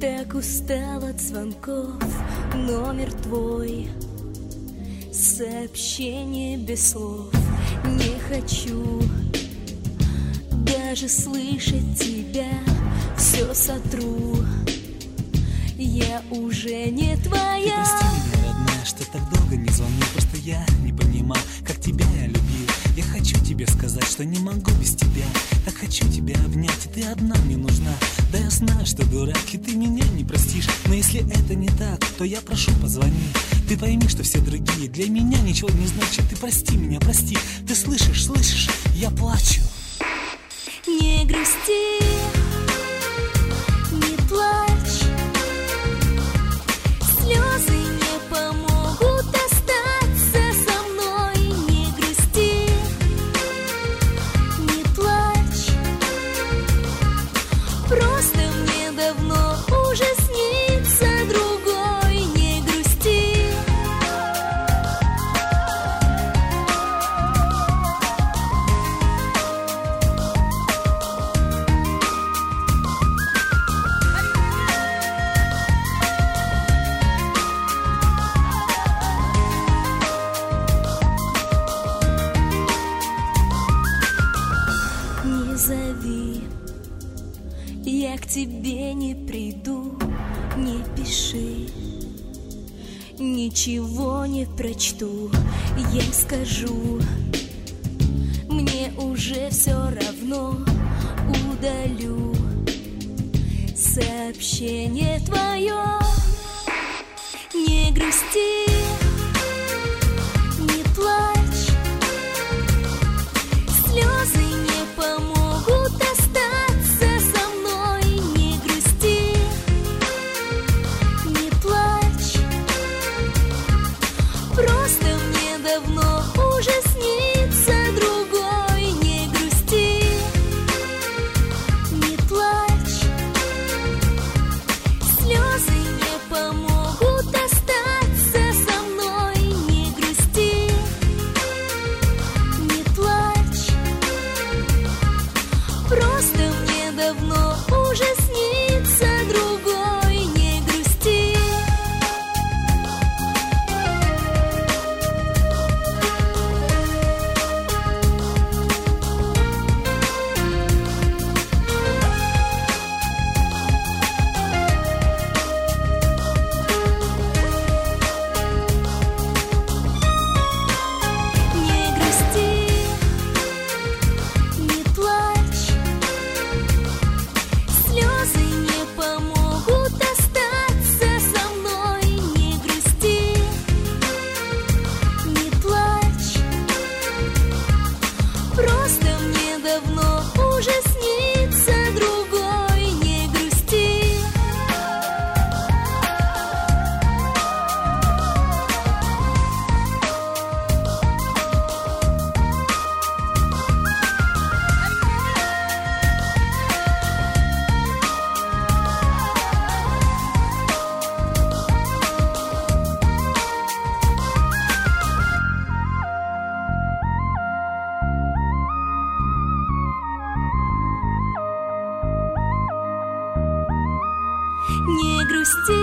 Так устал от звонков, номер твой, сообщение без слов. Не хочу даже слышать тебя, все сотру, я уже не твоя. Ты прости меня, родная, что так долго не звонил. Просто я не понимал, как тебя я любил. Я хочу тебе сказать, что не могу без тебя. Так хочу тебя обнять, и ты одна мне нужна. Да я знаю, что дурак, и ты меня не простишь. Но если это не так, то я прошу, позвони. Ты пойми, что все другие для меня ничего не значат. Ты прости меня, прости. Ты слышишь, слышишь? Я плачу. Не грусти, не плачь, слезы не помогут остаться со мной. Не грусти, не плачь, просто мне давно уже снится другой. Не грусти. Не зови, я к тебе не приду. Не пиши, ничего не прочту. Я скажу, мне уже все равно. Удалю сообщение твое. Не грусти, не плачь, слезы не помогут остаться со мной. Не грусти, не плачь, просто мне давно уже снится другой. Не грусти, не плачь, слезы не помогут остаться со мной. Не грусти, не плачь, просто мне давно уже снится другой. Не грусти. Не грусти, не плачь, слезы не помогут остаться со мной. Не грусти, не плачь, просто мне давно уже снится другой. Не грусти. Не грусти,